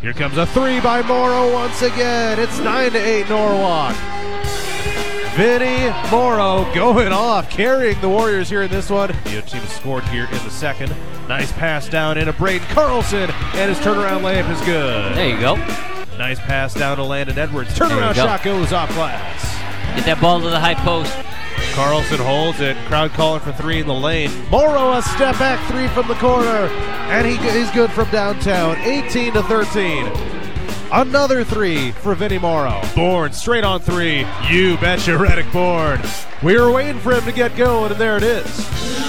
Here comes a three by Morrow once again. It's 9-8 Norwalk. Vinny Morrow going off, carrying the Warriors here in this one. The other team has scored here in the second. Nice pass down into Braden Carlson, and his turnaround layup is good. There you go. Nice pass down to Landon Edwards. Turnaround shot goes off glass. Get that ball to the high post. Carlson holds it. Crowd calling for three in the lane. Morrow a step back three from the corner, and he's good from downtown. 18-13. Another three for Vinny Morrow. Bourne straight on three. You betcha, Reddick Bourne. We were waiting for him to get going, and there it is.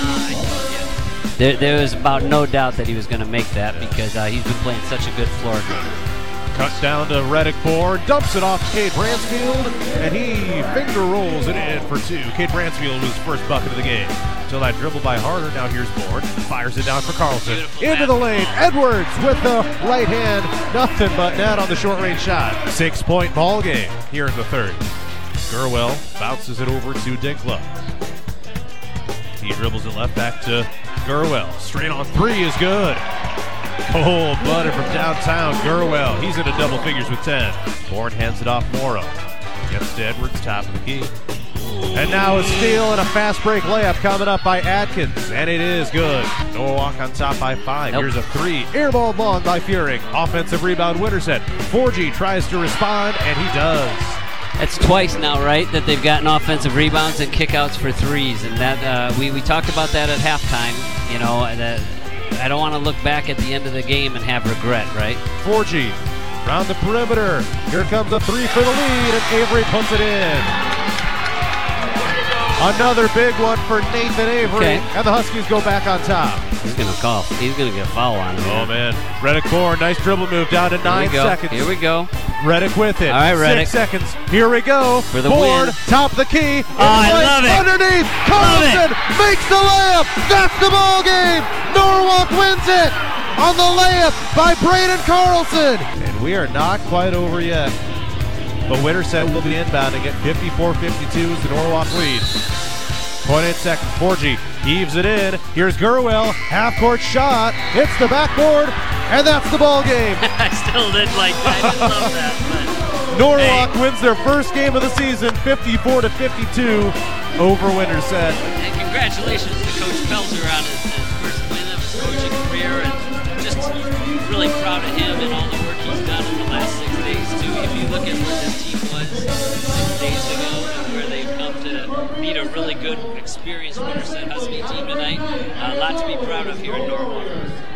There was about no doubt that he was going to make that because he's been playing such a good floor game. Cuts down to Reddick Bourne, dumps it off to Cade Bransfield, and he finger rolls it in for two. Cade Bransfield was first bucket of the game. Until that dribble by Harder, now here's Bourne. Fires it down for Carlson. Into the lane, Edwards with the right hand. Nothing but net on the short-range shot. 6-point ball game here in the third. Gurwell bounces it over to Dinkla. He dribbles it left back to Gurwell. Straight on three is good. Cold-blooded from downtown, Gurwell. He's into double figures with 10. Bourne hands it off Morrow. Gets to Edwards, top of the key. And now a steal and a fast break layup coming up by Atkins, and it is good. Norwalk on top by 5. Nope. Here's a three. Airball long by Fearing. Offensive rebound, Winterset. Forgy tries to respond, and he does. That's twice now, right, that they've gotten offensive rebounds and kickouts for threes, and that we talked about that at halftime. You know, I don't want to look back at the end of the game and have regret, right? Forgy round the perimeter. Here comes a three for the lead, and Avery puts it in. Another big one for Nathan Avery, and the Huskies go back on top. He's going to call. He's going to get a foul on him. Oh, man. Reddick Bourne, nice dribble move down to 9 seconds. Here we go. Reddick with it. All right, Reddick. 6 seconds. Here we go. For the Bourne, win. top of the key. I love it. Underneath. Carlson makes the layup. That's the ball game. Norwalk wins it on the layup by Braden Carlson. And we are not quite over yet. But Winterset will be inbounding at 54-52 is the Norwalk lead. 0.8 seconds. Forgy heaves it in. Here's Gurwell. Half-court shot. Hits the backboard. And that's the ball game. I still didn't like that. I didn't love that. But Norwalk wins their first game of the season, 54-52 over Winterset. And congratulations to Coach Pelzer on his first win of his coaching career. And just really proud of him and all the work he's done in the last 6 days, too. If you look at where this team was 6 days ago and where they've come to beat a really good, experienced Winterset Husky team tonight, a lot to be proud of here in Norwalk.